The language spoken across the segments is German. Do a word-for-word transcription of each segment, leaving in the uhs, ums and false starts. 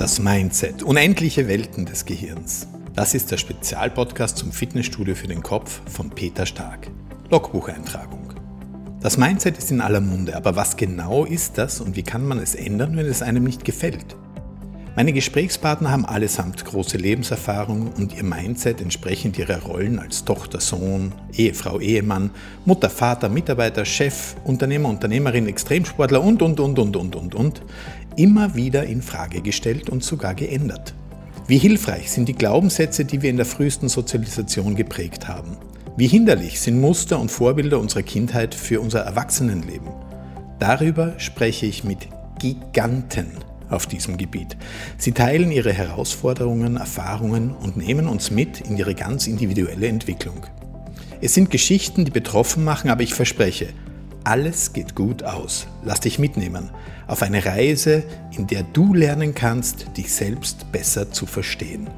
Das Mindset. Unendliche Welten des Gehirns. Das ist der Spezialpodcast zum Fitnessstudio für den Kopf von Peter Stark. Logbucheintragung. Das Mindset ist in aller Munde, aber was genau ist das und wie kann man es ändern, wenn es einem nicht gefällt? Meine Gesprächspartner haben allesamt große Lebenserfahrung und ihr Mindset entsprechend ihrer Rollen als Tochter, Sohn, Ehefrau, Ehemann, Mutter, Vater, Mitarbeiter, Chef, Unternehmer, Unternehmerin, Extremsportler und, und, und, und, und, und, und, immer wieder in Frage gestellt und sogar geändert. Wie hilfreich sind die Glaubenssätze, die wir in der frühesten Sozialisation geprägt haben? Wie hinderlich sind Muster und Vorbilder unserer Kindheit für unser Erwachsenenleben? Darüber spreche ich mit Giganten auf diesem Gebiet. Sie teilen ihre Herausforderungen, Erfahrungen und nehmen uns mit in ihre ganz individuelle Entwicklung. Es sind Geschichten, die betroffen machen, aber ich verspreche, alles geht gut aus. Lass dich mitnehmen auf eine Reise, in der du lernen kannst, dich selbst besser zu verstehen.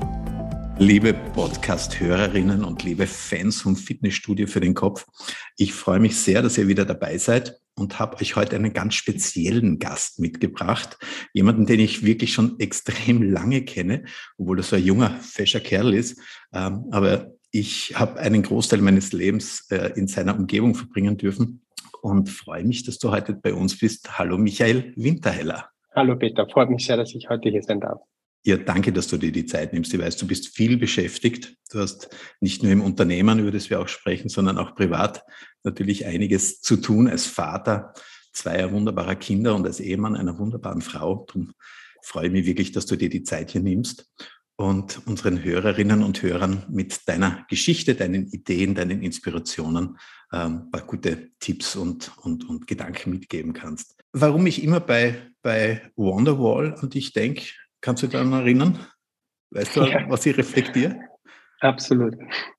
Liebe Podcast-Hörerinnen und liebe Fans vom Fitnessstudio für den Kopf, ich freue mich sehr, dass ihr wieder dabei seid und habe euch heute einen ganz speziellen Gast mitgebracht. Jemanden, den ich wirklich schon extrem lange kenne, obwohl er so ein junger, fescher Kerl ist. Aber ich habe einen Großteil meines Lebens in seiner Umgebung verbringen dürfen und freue mich, dass du heute bei uns bist. Hallo Michael Winterheller. Hallo Peter, freut mich sehr, dass ich heute hier sein darf. Ja, danke, dass du dir die Zeit nimmst. Ich weiß, du bist viel beschäftigt. Du hast nicht nur im Unternehmen, über das wir auch sprechen, sondern auch privat natürlich einiges zu tun als Vater zweier wunderbarer Kinder und als Ehemann einer wunderbaren Frau. Darum freue ich mich wirklich, dass du dir die Zeit hier nimmst und unseren Hörerinnen und Hörern mit deiner Geschichte, deinen Ideen, deinen Inspirationen ähm, ein paar gute Tipps und, und, und Gedanken mitgeben kannst. Warum ich immer bei, bei Wonderwall an dich denke, kannst du dich daran erinnern? Weißt du, ja, was ich reflektiere? Absolut.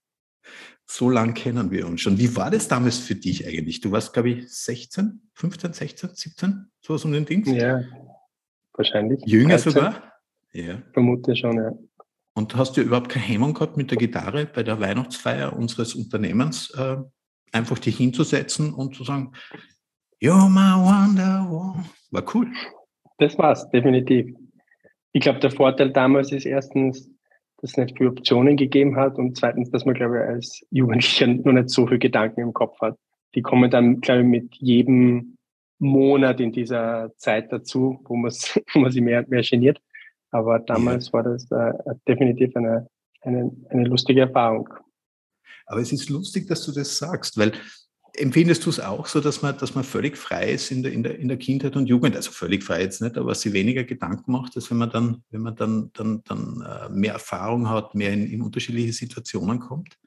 So lange kennen wir uns schon. Wie war das damals für dich eigentlich? Du warst, glaube ich, sechzehn, fünfzehn, sechzehn, siebzehn, sowas um den Dings? Ja, wahrscheinlich. Jünger dreizehn sogar? Ja. Vermute schon, ja. Und hast du überhaupt keine Hemmung gehabt, mit der Gitarre bei der Weihnachtsfeier unseres Unternehmens äh, einfach dich hinzusetzen und zu sagen, You're my Wonderwall? War cool. Das war's, definitiv. Ich glaube, der Vorteil damals ist erstens, dass es nicht viele Optionen gegeben hat und zweitens, dass man, glaube ich, als Jugendlicher noch nicht so viele Gedanken im Kopf hat. Die kommen dann, glaube ich, mit jedem Monat in dieser Zeit dazu, wo man, wo man sich mehr und mehr geniert. Aber damals ja. war das äh, definitiv eine, eine, eine lustige Erfahrung. Aber es ist lustig, dass du das sagst, weil empfindest du es auch so, dass man, dass man völlig frei ist in der, in der, in der Kindheit und Jugend? Also völlig frei jetzt nicht, aber sich weniger Gedanken macht, als wenn man dann, wenn man dann, dann, dann mehr Erfahrung hat, mehr in, in unterschiedliche Situationen kommt?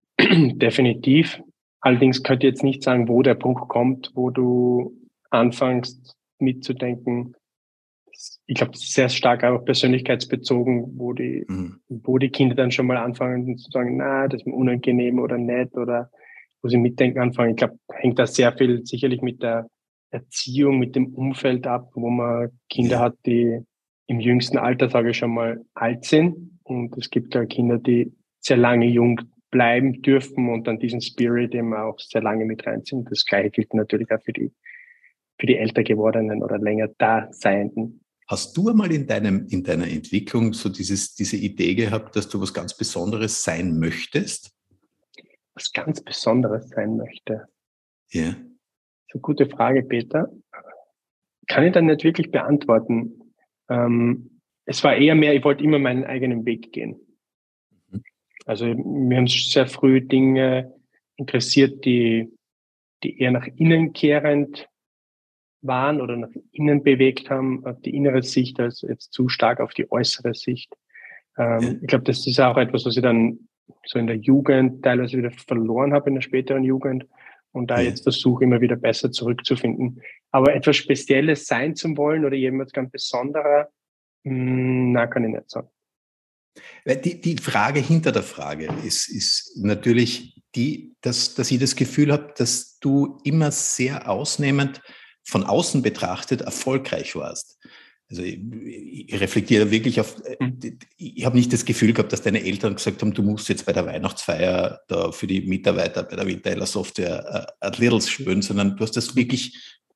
Definitiv. Allerdings könnte ich jetzt nicht sagen, wo der Punkt kommt, wo du anfängst mitzudenken. Ich glaube, das ist sehr stark auch persönlichkeitsbezogen, wo die, mhm. wo die Kinder dann schon mal anfangen zu sagen, na, das ist mir unangenehm oder nett oder wo sie mitdenken anfangen. Ich glaube, hängt da sehr viel sicherlich mit der Erziehung, mit dem Umfeld ab, wo man Kinder ja. hat, die im jüngsten Alter, sage ich schon mal, alt sind. Und es gibt ja Kinder, die sehr lange jung bleiben dürfen und dann diesen Spirit eben auch sehr lange mit reinziehen. Das Gleiche gilt natürlich auch für die, für die älter gewordenen oder länger da Seienden. Hast du einmal in deinem, in deiner Entwicklung so dieses, diese Idee gehabt, dass du was ganz Besonderes sein möchtest? Was ganz Besonderes sein möchte? Ja. Yeah. Das ist eine gute Frage, Peter. Kann ich dann nicht wirklich beantworten. Ähm, es war eher mehr, ich wollte immer meinen eigenen Weg gehen. Mhm. Also mir haben sehr früh Dinge interessiert, die, die eher nach innen kehrend waren oder nach innen bewegt haben, auf die innere Sicht, als jetzt zu stark auf die äußere Sicht. Ähm, ja. Ich glaube, das ist auch etwas, was ich dann so in der Jugend teilweise wieder verloren habe, in der späteren Jugend und da ja. jetzt versuche, immer wieder besser zurückzufinden. Aber etwas Spezielles sein zu wollen oder jemand ganz Besonderer, mh, na, kann ich nicht sagen. Die, die Frage hinter der Frage ist, ist natürlich die, dass, dass ich das Gefühl habe, dass du immer sehr ausnehmend von außen betrachtet erfolgreich warst. Also ich, ich reflektiere wirklich auf, ich habe nicht das Gefühl gehabt, dass deine Eltern gesagt haben, du musst jetzt bei der Weihnachtsfeier da für die Mitarbeiter bei der Winterheller Software uh, a little spielen, sondern du hast das wirklich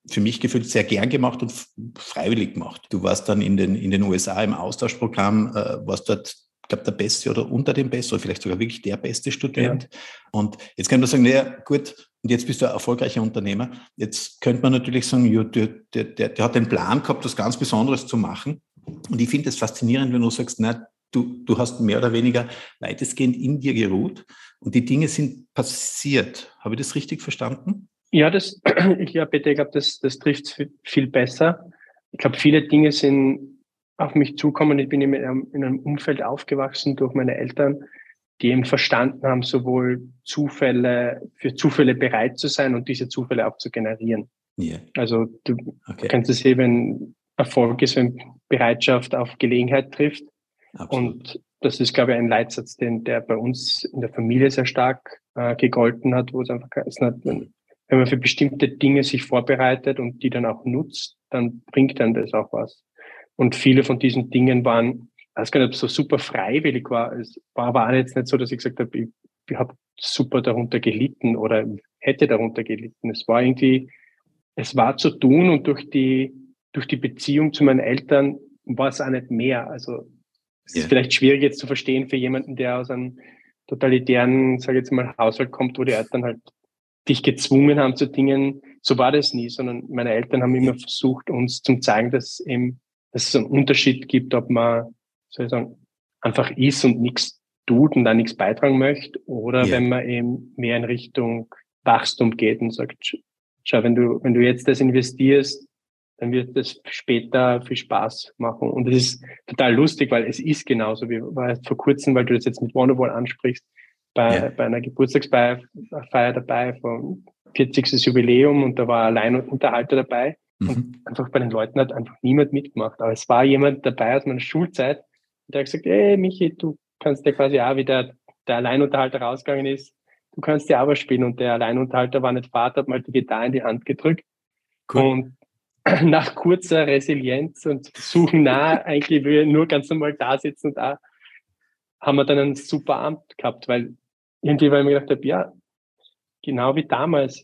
für mich gefühlt sehr gern gemacht und freiwillig gemacht. Du warst dann in den, in den U S A im Austauschprogramm, äh, warst dort, ich glaube, der Beste oder unter dem Beste oder vielleicht sogar wirklich der beste Student. Ja. Und jetzt kann man sagen, naja, gut, und jetzt bist du ein erfolgreicher Unternehmer. Jetzt könnte man natürlich sagen, ja, der, der, der, der hat den Plan gehabt, was ganz Besonderes zu machen. Und ich finde es faszinierend, wenn du sagst, na, du, du hast mehr oder weniger weitestgehend in dir geruht und die Dinge sind passiert. Habe ich das richtig verstanden? Ja, das, ich glaube, bitte, ich glaube, das, das trifft viel besser. Ich glaube, viele Dinge sind auf mich zukommen. Ich bin in einem, in einem Umfeld aufgewachsen durch meine Eltern, die eben verstanden haben, sowohl Zufälle, für Zufälle bereit zu sein und diese Zufälle auch zu generieren. Yeah. Also du okay. kannst es sehen, wenn Erfolg ist, wenn Bereitschaft auf Gelegenheit trifft. Absolut. Und das ist, glaube ich, ein Leitsatz, den der bei uns in der Familie sehr stark äh, gegolten hat, wo es einfach ist, wenn, wenn man für bestimmte Dinge sich vorbereitet und die dann auch nutzt, dann bringt dann das auch was. Und viele von diesen Dingen waren, ich weiß gar nicht, ob es so super freiwillig war. Es war aber auch jetzt nicht so, dass ich gesagt habe, ich, ich habe super darunter gelitten oder hätte darunter gelitten. Es war irgendwie, es war zu tun und durch die, durch die Beziehung zu meinen Eltern war es auch nicht mehr. Also es yeah. ist vielleicht schwierig jetzt zu verstehen für jemanden, der aus einem totalitären, sage ich jetzt mal, Haushalt kommt, wo die Eltern halt dich gezwungen haben zu Dingen. So war das nie, sondern meine Eltern haben immer versucht, uns zu zeigen, dass eben, dass es einen Unterschied gibt, ob man, soll ich sagen, einfach ist und nichts tut und da nichts beitragen möchte, oder yeah. wenn man eben mehr in Richtung Wachstum geht und sagt, schau, wenn du, wenn du jetzt das investierst, dann wird das später viel Spaß machen. Und das ist total lustig, weil es ist genauso. Wir waren vor kurzem, weil du das jetzt mit Wonderwall ansprichst, bei, yeah. bei einer Geburtstagsfeier dabei vom vierzigstes Jubiläum und da war allein ein Unterhalter dabei. Mhm. Und einfach bei den Leuten hat einfach niemand mitgemacht. Aber es war jemand dabei aus meiner Schulzeit, der hat gesagt, ey Michi, du kannst ja quasi auch, wie der, der Alleinunterhalter rausgegangen ist, du kannst ja aber spielen. Und der Alleinunterhalter war nicht Vater, hat mal die Gitarre in die Hand gedrückt. Cool. Und nach kurzer Resilienz und Suchen nach, eigentlich will ich nur ganz normal da sitzen und da haben wir dann ein super Abend gehabt, weil irgendwie, weil ich mir gedacht habe, ja, genau wie damals,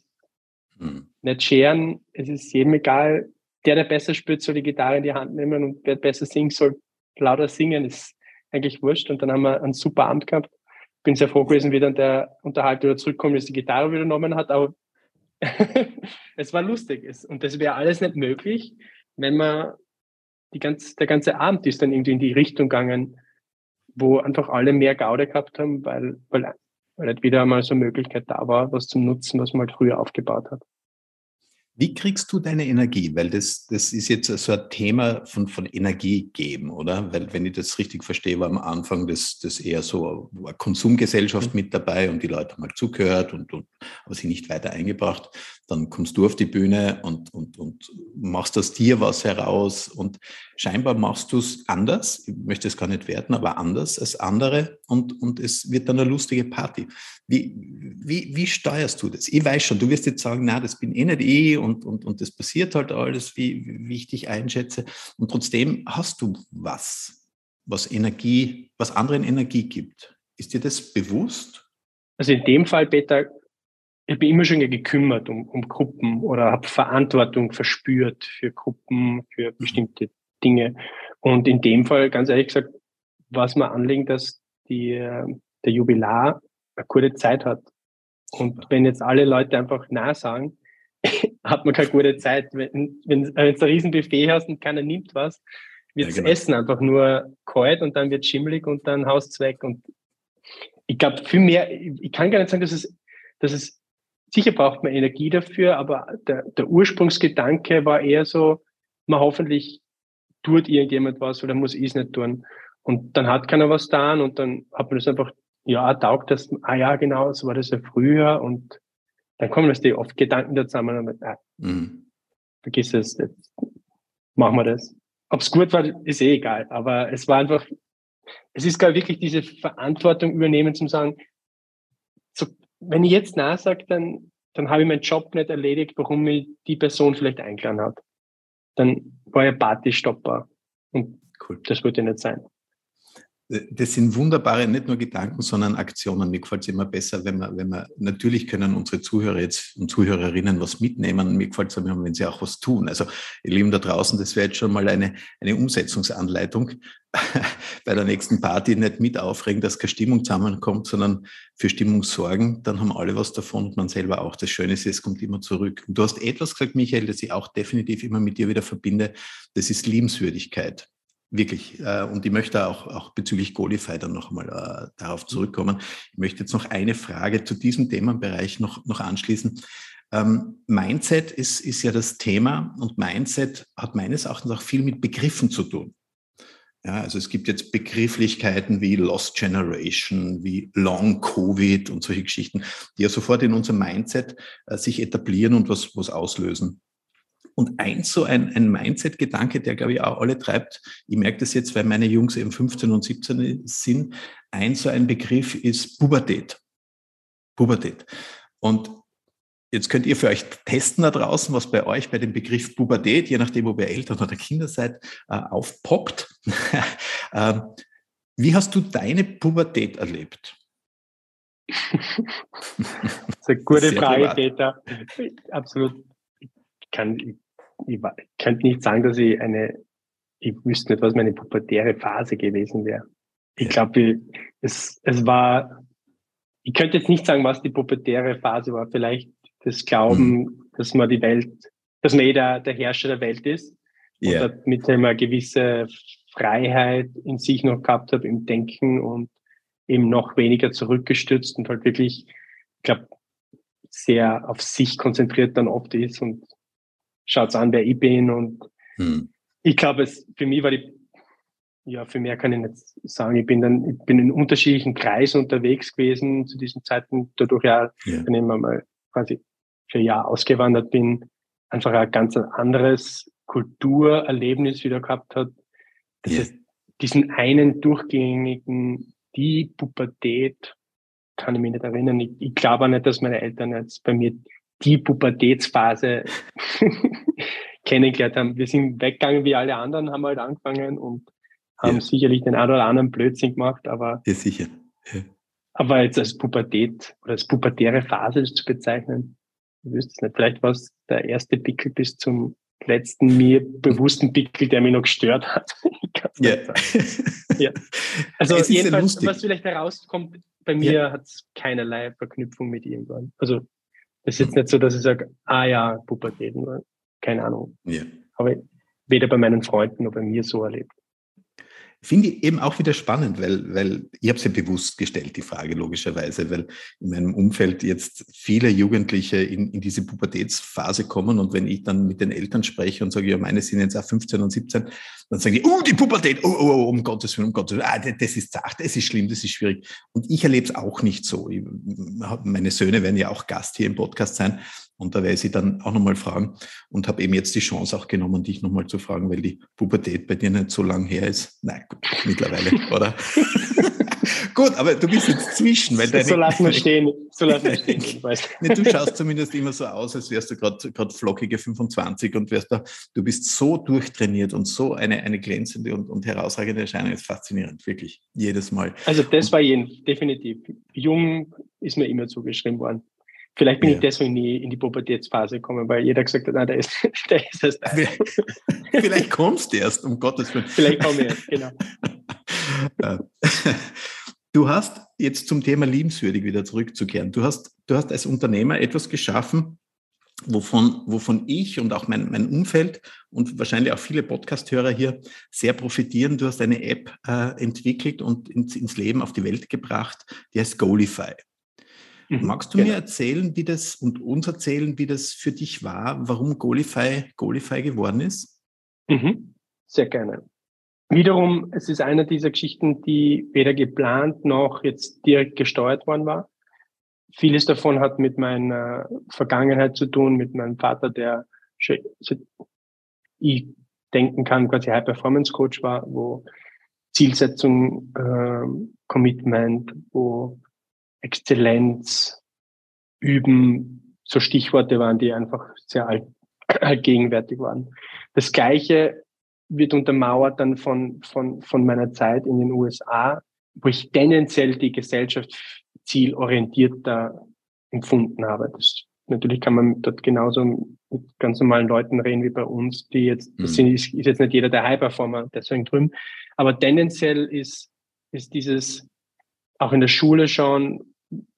hm. nicht scheren, es ist jedem egal, der, der besser spielt, soll die Gitarre in die Hand nehmen und wer besser singt, soll lauter singen, ist eigentlich wurscht. Und dann haben wir einen super Abend gehabt. Bin sehr froh gewesen, wie dann der Unterhalter wieder zurückkommt, dass die Gitarre wieder genommen hat, aber es war lustig. Und das wäre alles nicht möglich, wenn man die ganz, der ganze Abend ist dann irgendwie in die Richtung gegangen, wo einfach alle mehr Gaude gehabt haben, weil, weil, weil halt wieder einmal so eine Möglichkeit da war, was zum Nutzen, was man halt früher aufgebaut hat. Wie kriegst du deine Energie? Weil das, das ist jetzt so ein Thema von, von Energie geben, oder? Weil, wenn ich das richtig verstehe, war am Anfang das, das eher so eine Konsumgesellschaft mhm. mit dabei und die Leute haben halt zugehört und, und aber sie nicht weiter eingebracht. Dann kommst du auf die Bühne und, und, und machst aus dir was heraus und scheinbar machst du es anders. Ich möchte es gar nicht werten, aber anders als andere und, und es wird dann eine lustige Party. Wie, wie, wie steuerst du das? Ich weiß schon, du wirst jetzt sagen, na, das bin eh nicht ich und, und, und das passiert halt alles, wie, wie ich dich einschätze. Und trotzdem hast du was, was Energie, was anderen Energie gibt. Ist dir das bewusst? Also in dem Fall, Peter, ich bin immer schon gekümmert um, um Gruppen oder habe Verantwortung verspürt für Gruppen, für bestimmte Dinge. Und in dem Fall, ganz ehrlich gesagt, war es mir Anliegen, dass die, der Jubilar eine gute Zeit hat. Und wenn jetzt alle Leute einfach Nein sagen, hat man keine gute Zeit. Wenn, wenn, wenn du ein Riesenbuffet hast und keiner nimmt was, wird das ja, genau. Essen einfach nur kalt und dann wird schimmelig und dann haust du weg. Und ich glaube, viel mehr, ich kann gar nicht sagen, dass es, dass es, sicher braucht man Energie dafür, aber der, der Ursprungsgedanke war eher so, man hoffentlich tut irgendjemand was oder muss ich es nicht tun. Und dann hat keiner was getan und dann hat man das einfach, ja, taugt das, ah ja, genau, so war das ja früher und dann kommen das die oft Gedanken da zusammen und ah, mhm. vergiss es, jetzt machen wir das. Ob es gut war, ist eh egal, aber es war einfach, es ist gar wirklich diese Verantwortung übernehmen, zum sagen, so, wenn ich jetzt Nein sage, dann, dann habe ich meinen Job nicht erledigt, warum mich die Person vielleicht eingeladen hat. Dann war ja Party stoppbar und cool. Das würde nicht sein. Das sind wunderbare, nicht nur Gedanken, sondern Aktionen. Mir gefällt es immer besser, wenn wir, wenn wir, natürlich können unsere Zuhörer jetzt und Zuhörerinnen was mitnehmen. Mir gefällt es immer, wenn sie auch was tun. Also, ihr Lieben da draußen, das wäre jetzt schon mal eine, eine Umsetzungsanleitung bei der nächsten Party. Nicht mit aufregen, dass keine Stimmung zusammenkommt, sondern für Stimmung sorgen. Dann haben alle was davon und man selber auch. Das Schöne ist, es kommt immer zurück. Und du hast etwas gesagt, Michael, das ich auch definitiv immer mit dir wieder verbinde. Das ist Liebenswürdigkeit. Wirklich. Und ich möchte auch, auch bezüglich Golify dann noch mal äh, darauf zurückkommen. Ich möchte jetzt noch eine Frage zu diesem Themenbereich noch, noch anschließen. Ähm, Mindset ist, ist ja das Thema und Mindset hat meines Erachtens auch viel mit Begriffen zu tun. Ja, also es gibt jetzt Begrifflichkeiten wie Lost Generation, wie Long Covid und solche Geschichten, die ja sofort in unserem Mindset äh, sich etablieren und was, was auslösen. Und eins so ein, ein Mindset-Gedanke, der, glaube ich, auch alle treibt, ich merke das jetzt, weil meine Jungs eben fünfzehn und siebzehn sind, ein so ein Begriff ist Pubertät. Pubertät. Und jetzt könnt ihr für euch testen da draußen, was bei euch bei dem Begriff Pubertät, je nachdem, ob ihr Eltern oder Kinder seid, äh, aufpoppt. äh, wie hast du deine Pubertät erlebt? Das ist eine gute Sehr Frage, privat. Peter. Absolut. Ich kann, ich, ich könnte nicht sagen, dass ich eine, ich wüsste nicht, was meine pubertäre Phase gewesen wäre. Ich Ja. glaube, es, es war, ich könnte jetzt nicht sagen, was die pubertäre Phase war. Vielleicht das Glauben, hm. dass man die Welt, dass man eh der, der Herrscher der Welt ist. Yeah. Und damit eine gewisse Freiheit in sich noch gehabt habe im Denken und eben noch weniger zurückgestützt und halt wirklich, ich glaube, sehr auf sich konzentriert dann oft ist und schaut's an, wer ich bin. Und hm. ich glaube, es für mich war die, ja, für mehr kann ich nicht sagen. Ich bin dann, ich bin in unterschiedlichen Kreisen unterwegs gewesen zu diesem Zeitpunkt, dadurch ja, yeah. wenn ich mal quasi für ein Jahr ausgewandert bin, einfach ein ganz anderes Kulturerlebnis wieder gehabt hat. Das yeah. heißt, diesen einen durchgängigen, die Pubertät, kann ich mich nicht erinnern. Ich, ich glaube auch nicht, dass meine Eltern jetzt bei mir die Pubertätsphase kennengelernt haben. Wir sind weggegangen wie alle anderen, haben halt angefangen und haben ja. sicherlich den einen oder anderen Blödsinn gemacht, aber, ja, sicher. Ja. aber jetzt als Pubertät oder als pubertäre Phase zu bezeichnen, ich wüsste es nicht. Vielleicht war es der erste Pickel bis zum letzten mir bewussten Pickel, der mich noch gestört hat. Ja. ja. Also jedenfalls, was vielleicht herauskommt, bei mir ja. hat es keinerlei Verknüpfung mit irgendwann. Also es ist jetzt nicht so, dass ich sage, ah ja, Pubertät, keine Ahnung. Ja. Aber weder bei meinen Freunden noch bei mir so erlebt. Finde ich eben auch wieder spannend, weil, weil ich habe es ja bewusst gestellt, die Frage logischerweise, weil in meinem Umfeld jetzt viele Jugendliche in, in diese Pubertätsphase kommen und wenn ich dann mit den Eltern spreche und sage, ja, meine sind jetzt auch fünfzehn und siebzehn, dann sagen die, oh, die Pubertät, oh, oh, oh, um Gottes Willen, um Gottes Willen, ah, das ist zart, das ist schlimm, das ist schwierig. Und ich erlebe es auch nicht so. Ich, meine Söhne werden ja auch Gast hier im Podcast sein. Und da werde ich sie dann auch nochmal fragen und habe eben jetzt die Chance auch genommen, dich nochmal zu fragen, weil die Pubertät bei dir nicht so lang her ist. Nein, gut, mittlerweile, oder? Gut, aber du bist jetzt zwischen. Weil deine, so lassen wir stehen. So lassen wir stehen. Ich weiß. Nee, du schaust zumindest immer so aus, als wärst du gerade gerade flockige fünfundzwanzig und wärst da, du bist so durchtrainiert und so eine, eine glänzende und, und herausragende Erscheinung. Das ist faszinierend, wirklich, jedes Mal. Also das war jeden, definitiv. Jung ist mir immer zugeschrieben worden. Vielleicht bin ja. ich deswegen nie in die Pubertätsphase gekommen, weil jeder gesagt hat, nein, der ist, der ist erst Vielleicht, vielleicht kommst du erst, um Gottes Willen. Vielleicht komme ich erst, genau. Du hast jetzt zum Thema liebenswürdig wieder zurückzukehren. Du hast, du hast als Unternehmer etwas geschaffen, wovon, wovon ich und auch mein, mein Umfeld und wahrscheinlich auch viele Podcast-Hörer hier sehr profitieren. Du hast eine App äh, entwickelt und ins, ins Leben auf die Welt gebracht, die heißt Golify. Mhm, Magst du genau. mir erzählen, wie das und uns erzählen, wie das für dich war, warum Golify Golify geworden ist? Mhm, sehr gerne. Wiederum, es ist eine dieser Geschichten, die weder geplant noch jetzt direkt gesteuert worden war. Vieles davon hat mit meiner Vergangenheit zu tun, mit meinem Vater, der, ich denken kann, quasi High-Performance-Coach war, wo Zielsetzung, äh, Commitment, wo Exzellenz, Üben, so Stichworte waren, die einfach sehr alt, allgegenwärtig waren. Das Gleiche wird untermauert dann von, von, von meiner Zeit in den U S A, wo ich tendenziell die Gesellschaft zielorientierter empfunden habe. Das, natürlich kann man dort genauso mit ganz normalen Leuten reden wie bei uns, die jetzt, das sind, ist, ist jetzt nicht jeder der High-Performer, deswegen drüben, aber tendenziell ist, ist dieses, auch in der Schule schon,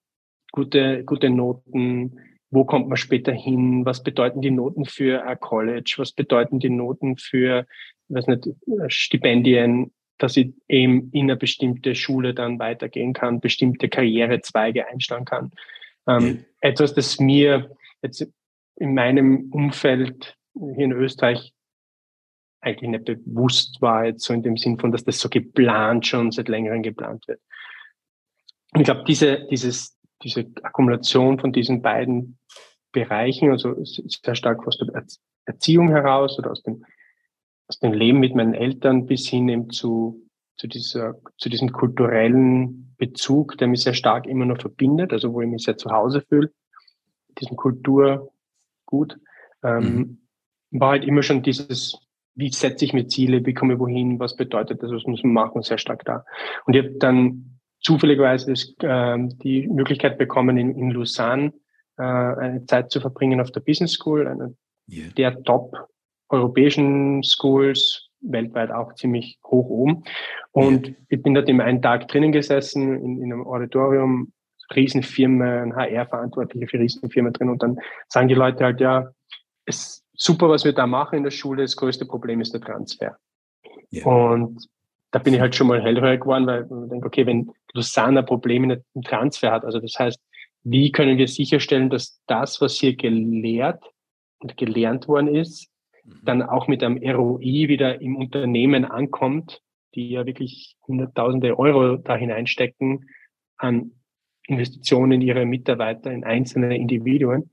gute, gute Noten, wo kommt man später hin, was bedeuten die Noten für ein College, was bedeuten die Noten für, ich weiß nicht, Stipendien, dass ich eben in eine bestimmte Schule dann weitergehen kann, bestimmte Karrierezweige einschlagen kann. Ähm, ja. Etwas, das mir jetzt in meinem Umfeld hier in Österreich eigentlich nicht bewusst war, jetzt so in dem Sinn von, dass das so geplant schon seit längerem geplant wird. Und ich glaube, diese, dieses, diese Akkumulation von diesen beiden Bereichen, also sehr stark aus der Erziehung heraus oder aus dem, aus dem Leben mit meinen Eltern bis hin eben zu, zu dieser, zu diesem kulturellen Bezug, der mich sehr stark immer noch verbindet, also wo ich mich sehr zu Hause fühle, diesem Kulturgut, ähm, mhm. war halt immer schon dieses, wie setze ich mir Ziele, wie komme ich wohin, was bedeutet das, was muss man machen, sehr stark da. Und ich habe dann zufälligerweise das, äh, die Möglichkeit bekommen, in, in Lausanne äh, eine Zeit zu verbringen auf der Business School, einer yeah. der top europäischen Schools, weltweit auch ziemlich hoch oben. Und yeah. ich bin dort immer einen Tag drinnen gesessen, in, in einem Auditorium, Riesenfirma, ein H R-Verantwortlicher für Riesenfirma drin. Und dann sagen die Leute halt, ja, es ist super, was wir da machen in der Schule, das größte Problem ist der Transfer. Yeah. Und da bin ich halt schon mal hellhörig geworden, weil ich denke, okay, wenn Lausanne Probleme im Transfer hat, also das heißt, wie können wir sicherstellen, dass das, was hier gelehrt und gelernt worden ist, mhm. dann auch mit einem R O I wieder im Unternehmen ankommt, die ja wirklich Hunderttausende Euro da hineinstecken an Investitionen in ihre Mitarbeiter, in einzelne Individuen.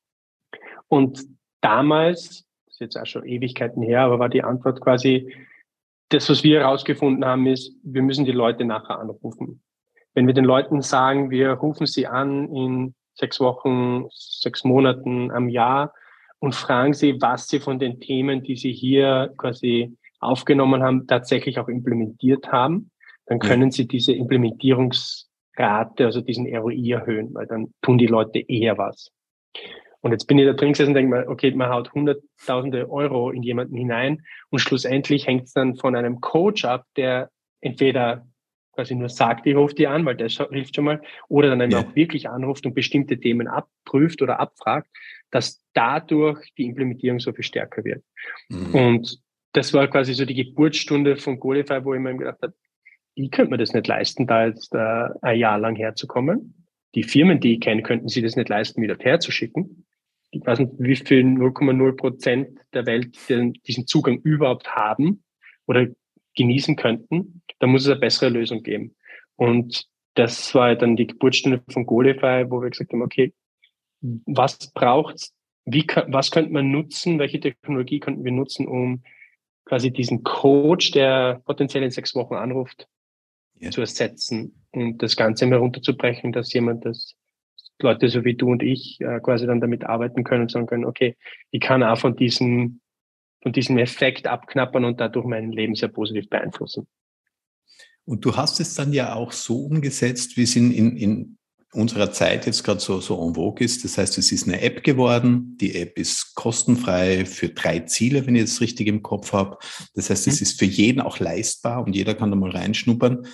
Und damals, das ist jetzt auch schon Ewigkeiten her, aber war die Antwort quasi, das, was wir herausgefunden haben, ist, wir müssen die Leute nachher anrufen. Wenn wir den Leuten sagen, wir rufen sie an in sechs Wochen, sechs Monaten, am Jahr und fragen sie, was sie von den Themen, die sie hier quasi aufgenommen haben, tatsächlich auch implementiert haben, dann können ja. sie diese Implementierungsrate, also diesen R O I erhöhen, weil dann tun die Leute eher was. Und jetzt bin ich da drin gesessen und denke mir, okay, man haut hunderttausende Euro in jemanden hinein und schlussendlich hängt es dann von einem Coach ab, der entweder quasi nur sagt, ich rufe die an, weil der hilft schon mal, oder dann yeah. auch wirklich anruft und bestimmte Themen abprüft oder abfragt, dass dadurch die Implementierung so viel stärker wird. Mhm. Und das war quasi so die Geburtsstunde von Goalify, wo ich mir gedacht habe, ich könnte mir das nicht leisten, da jetzt äh, ein Jahr lang herzukommen. Die Firmen, die ich kenne, könnten sich das nicht leisten, wieder herzuschicken. Ich weiß nicht, wie viel null Komma null Prozent der Welt die diesen Zugang überhaupt haben oder genießen könnten. Da muss es eine bessere Lösung geben. Und das war dann die Geburtsstunde von Goalify, wo wir gesagt haben, okay, was braucht's? Wie, was könnte man nutzen? Welche Technologie könnten wir nutzen, um quasi diesen Coach, der potenziell in sechs Wochen anruft, ja. zu ersetzen und das Ganze mal runterzubrechen, dass jemand das Leute so wie du und ich äh, quasi dann damit arbeiten können und sagen können, okay, ich kann auch von diesem, von diesem Effekt abknappern und dadurch mein Leben sehr positiv beeinflussen. Und du hast es dann ja auch so umgesetzt, wie es in, in, in unserer Zeit jetzt gerade so, so en vogue ist. Das heißt, es ist eine App geworden. Die App ist kostenfrei für drei Ziele, wenn ich es richtig im Kopf habe. Das heißt, es mhm. ist für jeden auch leistbar und jeder kann da mal reinschnuppern.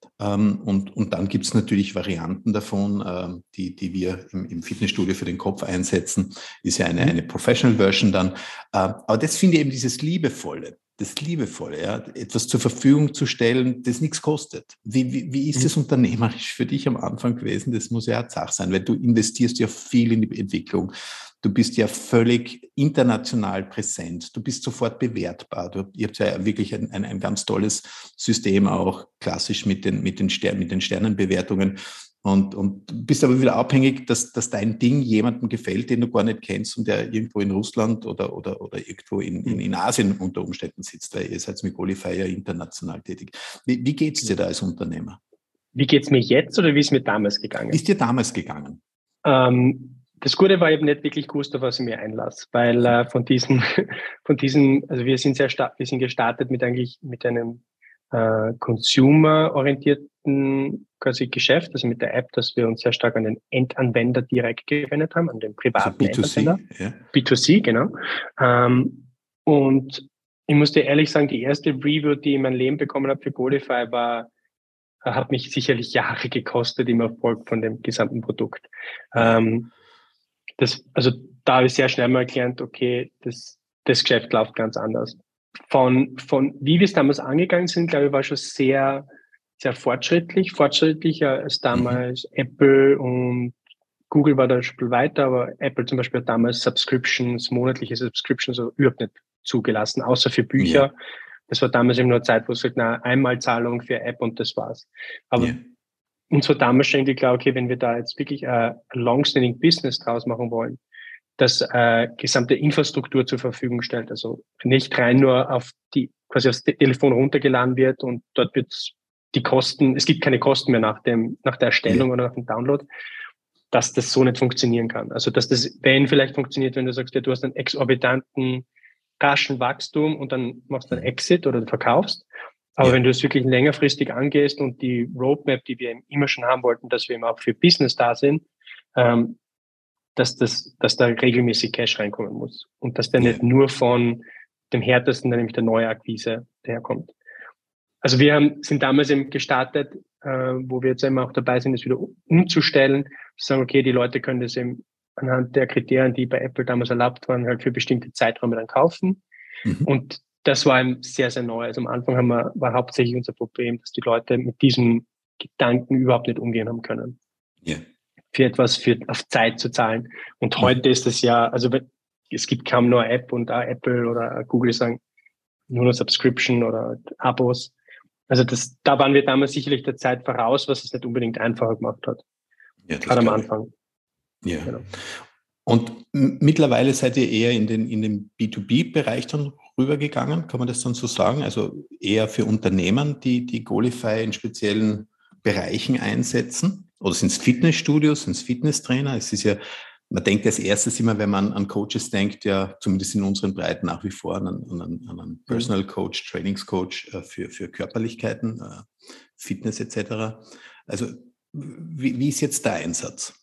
Und, und dann gibt es natürlich Varianten davon, die, die wir im, im Fitnessstudio für den Kopf einsetzen. Ist ja eine, eine Professional Version dann. Aber das finde ich eben dieses Liebevolle, das Liebevolle, ja, etwas zur Verfügung zu stellen, das nichts kostet. Wie, wie, wie ist das unternehmerisch für dich am Anfang gewesen? Das muss ja eine Sache sein, weil du investierst ja viel in die Entwicklung. Du bist ja völlig international präsent. Du bist sofort bewertbar. Du, ihr habt ja wirklich ein, ein, ein ganz tolles System, auch klassisch mit den, mit den, Stern, mit den Sternenbewertungen. Und, und du bist aber wieder abhängig, dass, dass dein Ding jemandem gefällt, den du gar nicht kennst und der irgendwo in Russland oder, oder, oder irgendwo in, in, in Asien unter Umständen sitzt, weil ihr seid mit Goalify ja international tätig. Wie, wie geht es dir da als Unternehmer? Wie geht es mir jetzt oder wie ist mir damals gegangen? Wie ist dir damals gegangen? Ähm, das Gute war, ich habe nicht wirklich gewusst, auf was ich mir einlasse, weil äh, von diesem, von diesem, also wir sind sehr stark, wir sind gestartet mit eigentlich mit einem äh, consumer-orientierten quasi Geschäft, also mit der App, dass wir uns sehr stark an den Endanwender direkt gewendet haben, an den Also privaten B zwei C, Endanwender. ja. B zwei C, genau. Ähm, und ich muss dir ehrlich sagen, die erste Review, die ich in meinem Leben bekommen habe für Golify, war, hat mich sicherlich Jahre gekostet im Erfolg von dem gesamten Produkt. Wow. Ähm, das, also da habe ich sehr schnell mal gelernt, okay, das, das Geschäft läuft ganz anders. Von, von wie wir es damals angegangen sind, glaube ich, war schon sehr, sehr fortschrittlich, fortschrittlicher als damals mhm. Apple und Google war da ein Spiel weiter, aber Apple zum Beispiel hat damals Subscriptions, monatliche Subscriptions so überhaupt nicht zugelassen, außer für Bücher. Ja. Das war damals eben nur eine Zeit, wo es sagt, na, Einmalzahlung für App und das war's. Aber ja. uns war damals schon irgendwie klar, okay, wenn wir da jetzt wirklich ein long-standing Business draus machen wollen, das äh, gesamte Infrastruktur zur Verfügung stellt, also nicht rein nur auf die, quasi aufs Telefon runtergeladen wird und dort wird die Kosten, es gibt keine Kosten mehr nach dem, nach der Erstellung ja. oder nach dem Download, dass das so nicht funktionieren kann. Also, dass das, wenn vielleicht funktioniert, wenn du sagst, ja, du hast einen exorbitanten, raschen Wachstum und dann machst du einen Exit oder du verkaufst. Aber ja. wenn du es wirklich längerfristig angehst und die Roadmap, die wir immer schon haben wollten, dass wir eben auch für Business da sind, ähm, dass das, dass da regelmäßig Cash reinkommen muss. Und dass der ja. nicht nur von dem härtesten, nämlich der Neuakquise, herkommt. Also wir haben, sind damals eben gestartet, äh, wo wir jetzt eben auch dabei sind, das wieder umzustellen, zu sagen, okay, die Leute können das eben anhand der Kriterien, die bei Apple damals erlaubt waren, halt für bestimmte Zeiträume dann kaufen. Mhm. Und das war eben sehr, sehr neu. Also am Anfang haben wir, war hauptsächlich unser Problem, dass die Leute mit diesem Gedanken überhaupt nicht umgehen haben können. Ja. Für etwas für, auf Zeit zu zahlen. Und mhm. heute ist es ja, also es gibt kaum nur App und auch Apple oder Google sagen, nur noch Subscription oder Abos. Also das, da waren wir damals sicherlich der Zeit voraus, was es nicht unbedingt einfacher gemacht hat. Ja, gerade am Anfang. Ja. Genau. Und m- mittlerweile seid ihr eher in den, in den B zwei B-Bereich dann rübergegangen, kann man das dann so sagen? Also eher für Unternehmen, die die Golify in speziellen Bereichen einsetzen? Oder sind es Fitnessstudios, sind es Fitnesstrainer? Es ist ja, man denkt als erstes immer, wenn man an Coaches denkt, ja, zumindest in unseren Breiten nach wie vor an, an, an einen Personal Coach, Trainingscoach äh, für, für Körperlichkeiten, äh, Fitness et cetera. Also wie, wie ist jetzt der Einsatz?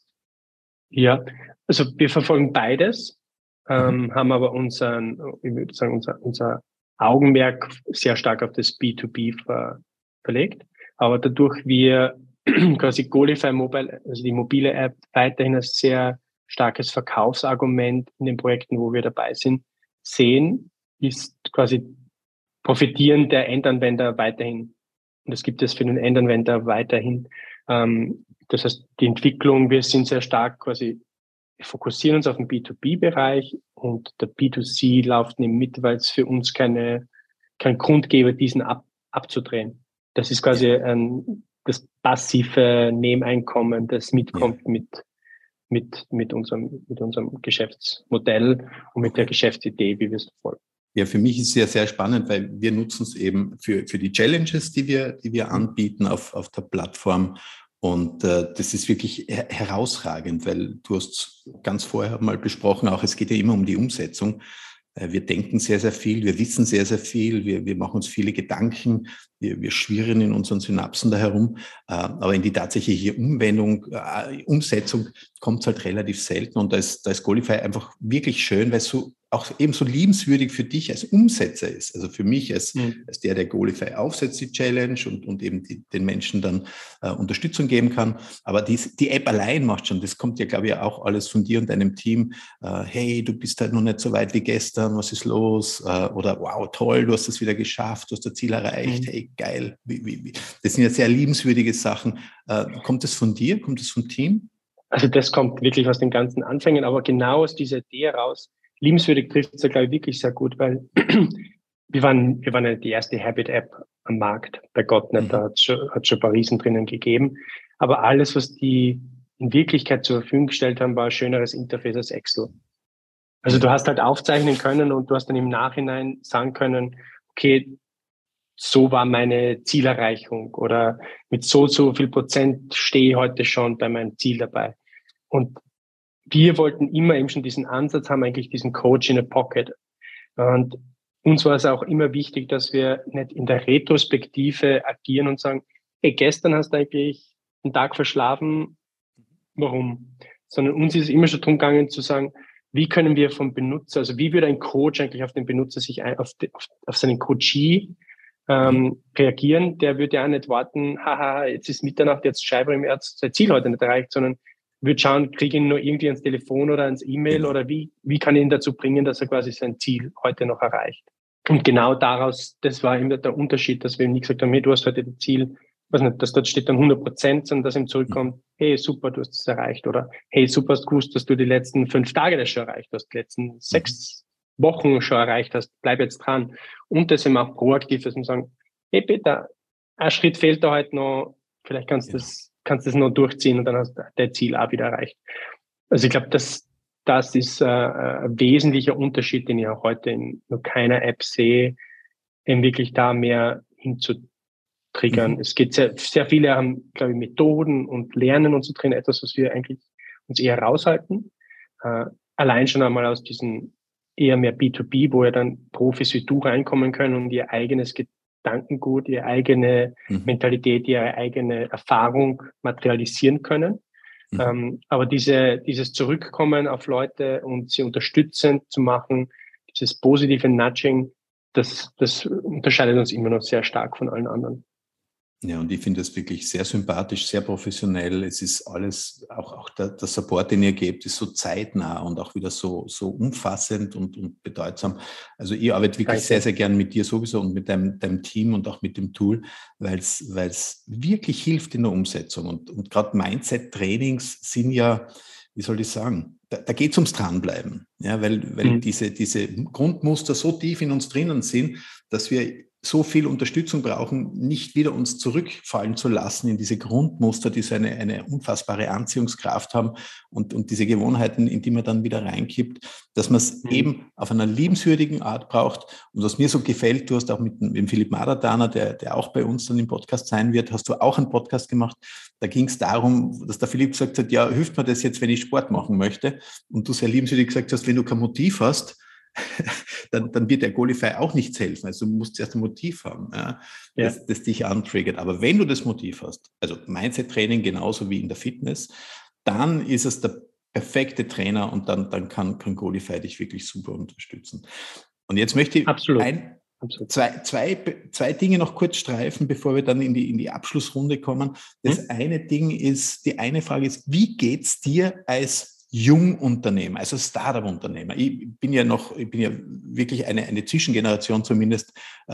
Ja, also wir verfolgen beides, ähm, mhm. haben aber unseren, ich würde sagen, unser, unser Augenmerk sehr stark auf das B zwei B ver, verlegt. Aber dadurch wir quasi Golify Mobile, also die mobile App, weiterhin ein sehr starkes Verkaufsargument in den Projekten, wo wir dabei sind, sehen, ist quasi profitieren der Endanwender weiterhin. Und das gibt es für den Endanwender weiterhin. Ähm, das heißt, die Entwicklung, wir sind sehr stark quasi, wir fokussieren uns auf den B zwei B-Bereich und der B zwei C läuft neben mit, weil es für uns keine, kein Grund gäbe, diesen ab, abzudrehen. Das ist quasi ja. ein, das passive Nebeneinkommen, das mitkommt ja. mit, mit, mit unserem, mit unserem Geschäftsmodell und mit okay. der Geschäftsidee, wie wir es verfolgen. Ja, für mich ist es sehr, sehr spannend, weil wir nutzen es eben für, für die Challenges, die wir, die wir anbieten auf, auf der Plattform. Und äh, das ist wirklich her- herausragend, weil du hast ganz vorher mal besprochen, auch es geht ja immer um die Umsetzung. Äh, wir denken sehr, sehr viel, wir wissen sehr, sehr viel, wir, wir machen uns viele Gedanken, wir, wir schwirren in unseren Synapsen da herum. Äh, aber in die tatsächliche Umwendung, äh, Umsetzung kommt es halt relativ selten. Und da ist, da ist Golify einfach wirklich schön, weil es so auch eben so liebenswürdig für dich als Umsetzer ist. Also für mich als, mhm. als der, der Golify aufsetzt, die Challenge und, und eben die, den Menschen dann äh, Unterstützung geben kann. Aber die, die App allein macht schon, das kommt ja, glaube ich, auch alles von dir und deinem Team. Äh, hey, du bist halt noch nicht so weit wie gestern, was ist los? Äh, oder wow, toll, du hast das wieder geschafft, du hast das Ziel erreicht, mhm. hey, geil. Wie, wie, wie. Das sind ja sehr liebenswürdige Sachen. Äh, kommt das von dir? Kommt das vom Team? Also das kommt wirklich aus den ganzen Anfängen, aber genau aus dieser Idee heraus. Liebenswürdig trifft es ja, glaube ich, wirklich sehr gut, weil wir waren, wir waren ja die erste Habit-App am Markt. Bei Gott nicht, mhm. da hat es schon, hat schon ein paar Riesen drinnen gegeben. Aber alles, was die in Wirklichkeit zur Verfügung gestellt haben, war ein schöneres Interface als Excel. Also ja. du hast halt aufzeichnen können und du hast dann im Nachhinein sagen können, okay, so war meine Zielerreichung oder mit so, so viel Prozent stehe ich heute schon bei meinem Ziel dabei. Und wir wollten immer eben schon diesen Ansatz haben, eigentlich diesen Coach in a Pocket. Und uns war es auch immer wichtig, dass wir nicht in der Retrospektive agieren und sagen, hey, gestern hast du eigentlich einen Tag verschlafen, warum? Sondern uns ist es immer schon darum gegangen zu sagen, wie können wir vom Benutzer, also wie würde ein Coach eigentlich auf den Benutzer sich, ein, auf, auf, auf seinen Coachee ähm, reagieren? Der würde ja auch nicht warten, haha, jetzt ist Mitternacht, jetzt schreibe ich ihm erst sein Ziel heute nicht erreicht, sondern würde schauen, kriege ich ihn nur irgendwie ans Telefon oder ans E-Mail Genau. oder wie, wie kann ich ihn dazu bringen, dass er quasi sein Ziel heute noch erreicht? Und genau daraus, das war immer der Unterschied, dass wir ihm nicht gesagt haben, hey, du hast heute das Ziel, weiß nicht, dass dort steht dann hundert Prozent, sondern dass ihm zurückkommt, hey, super, du hast es erreicht, oder hey, super, hast du gewusst, dass du die letzten fünf Tage das schon erreicht hast, die letzten sechs Wochen schon erreicht hast, bleib jetzt dran. Und das eben auch proaktiv, dass wir sagen, hey Peter, ein Schritt fehlt da heute noch, vielleicht kannst du genau. das, kannst das noch durchziehen und dann hast du dein Ziel auch wieder erreicht. Also ich glaube, das, das ist äh, ein wesentlicher Unterschied, den ich auch heute in nur keiner App sehe, eben wirklich da mehr hinzutriggern. Mhm. Es geht sehr, sehr viele haben, glaube ich, Methoden und Lernen und so drin, etwas, was wir eigentlich uns eher raushalten. Äh, allein schon einmal aus diesem eher mehr B zwei B, wo ja dann Profis wie du reinkommen können und ihr eigenes Gedankengut, ihre eigene mhm. Mentalität, ihre eigene Erfahrung materialisieren können. Mhm. Ähm, aber diese, dieses Zurückkommen auf Leute und sie unterstützend zu machen, dieses positive Nudging, das, das unterscheidet uns immer noch sehr stark von allen anderen. Ja, und ich finde das wirklich sehr sympathisch, sehr professionell. Es ist alles, auch, auch der, der Support, den ihr gebt, ist so zeitnah und auch wieder so, so umfassend und, und bedeutsam. Also ich arbeite wirklich Danke. sehr, sehr gern mit dir sowieso und mit deinem, deinem Team und auch mit dem Tool, weil es weil es wirklich hilft in der Umsetzung. Und, und gerade Mindset-Trainings sind ja, wie soll ich sagen, da, da geht es ums Dranbleiben. Ja, weil, weil mhm. diese, diese Grundmuster so tief in uns drinnen sind, dass wir so viel Unterstützung brauchen, nicht wieder uns zurückfallen zu lassen in diese Grundmuster, die so eine, eine unfassbare Anziehungskraft haben und, und diese Gewohnheiten, in die man dann wieder reinkippt, dass man es mhm. eben auf einer liebenswürdigen Art braucht. Und was mir so gefällt, du hast auch mit, mit dem Philipp Maratana, der, der auch bei uns dann im Podcast sein wird, hast du auch einen Podcast gemacht. Da ging es darum, dass der Philipp gesagt hat, ja, hilft mir das jetzt, wenn ich Sport machen möchte? Und du sehr liebenswürdig gesagt hast, wenn du kein Motiv hast, dann, dann wird der Goalify auch nichts helfen. Also du musst erst ein Motiv haben, ja, ja. Das, das dich antriggert. Aber wenn du das Motiv hast, also Mindset-Training genauso wie in der Fitness, dann ist es der perfekte Trainer und dann, dann kann, kann Goalify dich wirklich super unterstützen. Und jetzt möchte ich Absolut. Ein, Absolut. Zwei, zwei, zwei Dinge noch kurz streifen, bevor wir dann in die, in die Abschlussrunde kommen. Das hm? eine Ding ist, die eine Frage ist, wie geht's dir als Jungunternehmer, also Startup-Unternehmer? Ich bin ja noch, ich bin ja wirklich eine, eine Zwischengeneration zumindest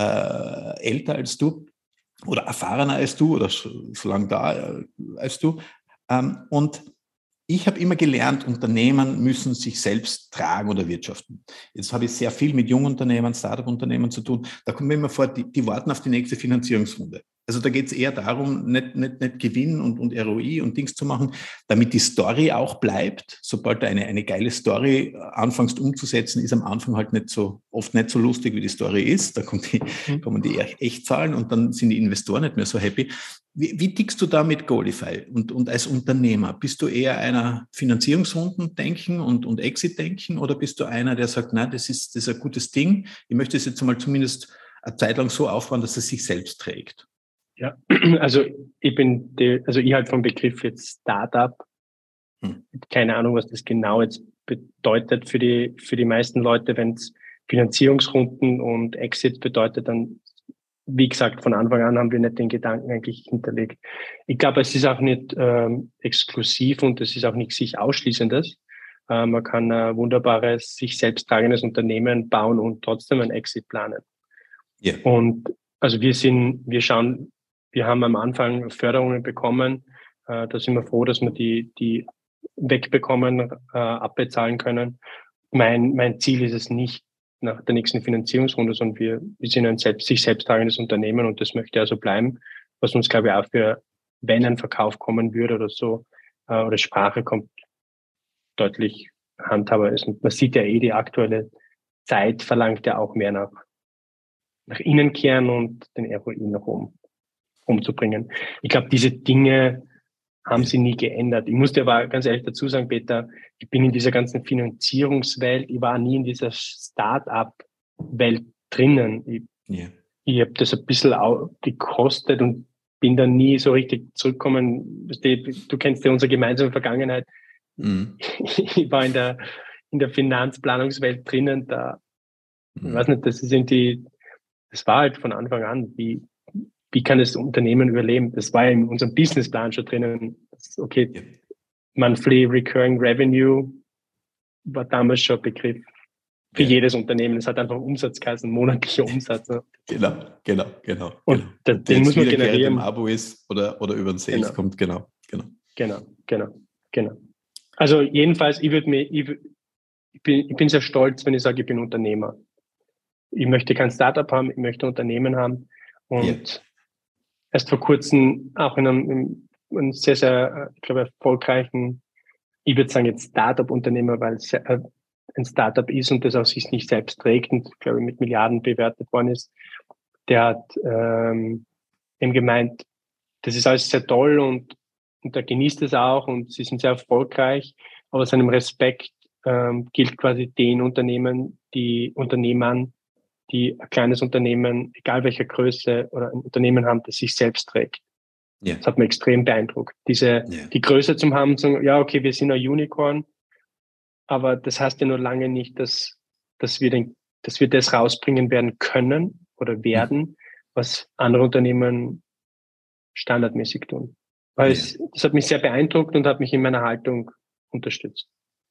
äh, älter als du oder erfahrener als du oder so lange da äh, als du. Ähm, und ich habe immer gelernt, Unternehmen müssen sich selbst tragen oder wirtschaften. Jetzt habe ich sehr viel mit Jungunternehmern, Startup-Unternehmen zu tun. Da kommt mir immer vor, die, die warten auf die nächste Finanzierungsrunde. Also da geht es eher darum, nicht, nicht, nicht Gewinn und, und R O I und Dings zu machen, damit die Story auch bleibt. Sobald du eine, eine geile Story anfängst umzusetzen, ist am Anfang halt nicht so, oft nicht so lustig, wie die Story ist. Da kommt die, mhm. kommen die Echtzahlen und dann sind die Investoren nicht mehr so happy. Wie, wie tickst du da mit Goalify und, und als Unternehmer? Bist du eher einer Finanzierungsrunden denken und, und Exit denken oder bist du einer, der sagt, nein, das ist, das ist ein gutes Ding. Ich möchte es jetzt mal zumindest eine Zeit lang so aufbauen, dass es sich selbst trägt? Ja, also ich bin, die, also ich halt vom Begriff jetzt Startup, hm. keine Ahnung, was das genau jetzt bedeutet für die, für die meisten Leute, wenn es Finanzierungsrunden und Exit bedeutet, dann, wie gesagt, von Anfang an haben wir nicht den Gedanken eigentlich hinterlegt. Ich glaube, es ist auch nicht ähm, exklusiv und es ist auch nicht sich Ausschließendes. Äh, man kann ein wunderbares, sich selbst tragendes Unternehmen bauen und trotzdem ein Exit planen. Yeah. Und also wir sind, wir schauen, wir haben am Anfang Förderungen bekommen. Äh, da sind wir froh, dass wir die, die wegbekommen, äh, abbezahlen können. Mein, mein Ziel ist es nicht nach der nächsten Finanzierungsrunde, sondern wir, wir sind ein selbst, sich selbst tragendes Unternehmen und das möchte also bleiben, was uns, glaube ich, auch für, wenn ein Verkauf kommen würde oder so, äh, oder Sprache kommt, deutlich handhabbar ist. Und man sieht ja eh, die aktuelle Zeit verlangt ja auch mehr nach, nach innen kehren und den R O I nach oben umzubringen. Ich glaube, diese Dinge haben Ja. sie nie geändert. Ich musste aber ganz ehrlich dazu sagen, Peter, ich bin in dieser ganzen Finanzierungswelt, ich war nie in dieser Start-up-Welt drinnen. Ich, Ja. ich habe das ein bisschen gekostet und bin dann nie so richtig zurückgekommen. Du kennst ja unsere gemeinsame Vergangenheit. Mhm. Ich war in der, in der Finanzplanungswelt drinnen, da, Mhm. ich weiß nicht, das sind die, das war halt von Anfang an, wie, wie kann das Unternehmen überleben? Das war ja in unserem Businessplan schon drinnen. Das, okay, Ja. Monthly Recurring Revenue war damals schon ein Begriff für Ja. jedes Unternehmen. Es hat einfach Umsatz geheißen, monatlicher Umsatz. Ne? Genau, genau, genau. Und genau. das, Ob der den jetzt muss man wiederkehrend im generieren. Abo ist oder, oder über den Sales Genau. kommt, genau, genau. Genau, genau, genau. Also jedenfalls, ich würde mir, ich, ich, bin, ich bin sehr stolz, wenn ich sage, ich bin Unternehmer. Ich möchte kein Startup haben, ich möchte ein Unternehmen haben. Und Ja. erst vor kurzem auch in einem, in einem sehr, sehr, ich glaube, erfolgreichen, ich würde sagen jetzt Startup-Unternehmer, weil es ein Startup ist und das auch sich nicht selbst trägt und, glaube ich, mit Milliarden bewertet worden ist, der hat ähm, eben gemeint, das ist alles sehr toll und, und er genießt es auch und sie sind sehr erfolgreich, aber seinem Respekt ähm, gilt quasi den Unternehmen, die Unternehmern, die ein kleines Unternehmen, egal welcher Größe oder ein Unternehmen haben, das sich selbst trägt. Ja. Das hat mich extrem beeindruckt. Diese, Ja. die Größe zum haben, zu sagen, ja, okay, wir sind ein Unicorn, aber das heißt ja nur lange nicht, dass, dass wir den, dass wir das rausbringen werden können oder werden, Mhm. was andere Unternehmen standardmäßig tun. Weil Ja. es, das hat mich sehr beeindruckt und hat mich in meiner Haltung unterstützt.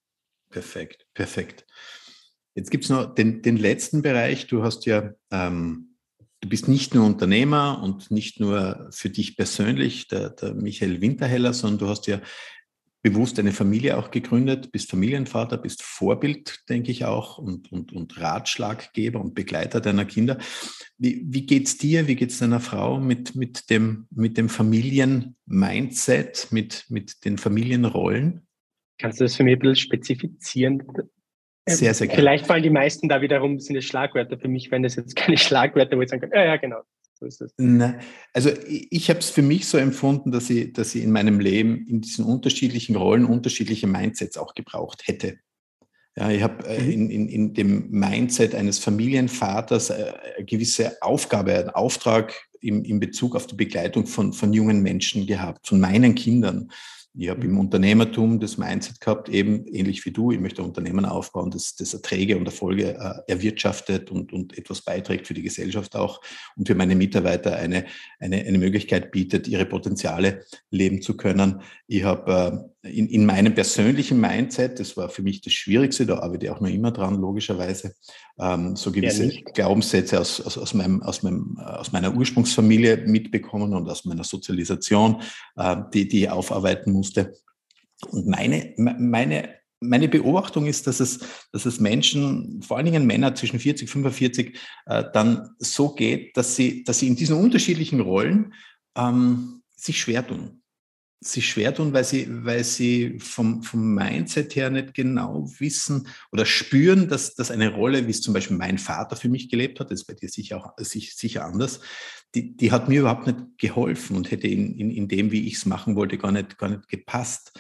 Perfekt, perfekt. Jetzt gibt es noch den, den letzten Bereich. Du hast ja, ähm, du bist nicht nur Unternehmer und nicht nur für dich persönlich der, der Michael Winterheller, sondern du hast ja bewusst eine Familie auch gegründet, bist Familienvater, bist Vorbild, denke ich auch, und, und, und Ratschlaggeber und Begleiter deiner Kinder. Wie, wie geht's dir, wie geht's deiner Frau mit, mit dem, mit dem Familien-Mindset, mit, mit den Familienrollen? Kannst du das für mich ein bisschen spezifizieren? Sehr, sehr gerne. Vielleicht fallen die meisten da wiederum, sind es Schlagwörter. Für mich wären das jetzt keine Schlagwörter, wo ich sagen kann, ja, ja, genau, so ist es. Na, also ich, ich habe es für mich so empfunden, dass ich, dass ich in meinem Leben in diesen unterschiedlichen Rollen unterschiedliche Mindsets auch gebraucht hätte. Ja, ich habe äh, Mhm. in, in, in dem Mindset eines Familienvaters äh, eine gewisse Aufgabe, einen Auftrag im, in Bezug auf die Begleitung von, von jungen Menschen gehabt, von meinen Kindern. Ich habe im Unternehmertum das Mindset gehabt, eben ähnlich wie du, ich möchte ein Unternehmen aufbauen, das, das Erträge und Erfolge äh, erwirtschaftet und, und etwas beiträgt für die Gesellschaft auch und für meine Mitarbeiter eine, eine, eine Möglichkeit bietet, ihre Potenziale leben zu können. Ich habe äh, in, in meinem persönlichen Mindset, das war für mich das Schwierigste, da arbeite ich auch noch immer dran, logischerweise, ähm, so gewisse Glaubenssätze aus, aus, aus, meinem, aus, meinem, aus meiner Ursprungsfamilie mitbekommen und aus meiner Sozialisation, äh, die, die ich aufarbeiten musste. Und meine, meine, meine Beobachtung ist, dass es, dass es Menschen, vor allen Dingen Männer zwischen vierzig, fünfundvierzig, äh, dann so geht, dass sie, dass sie in diesen unterschiedlichen Rollen ähm, sich schwer tun. sich schwer tun, weil sie, weil sie vom, vom Mindset her nicht genau wissen oder spüren, dass, dass eine Rolle, wie es zum Beispiel mein Vater für mich gelebt hat, das ist bei dir sicher auch sicher anders, die, die hat mir überhaupt nicht geholfen und hätte in, in, in dem, wie ich es machen wollte, gar nicht, gar nicht gepasst.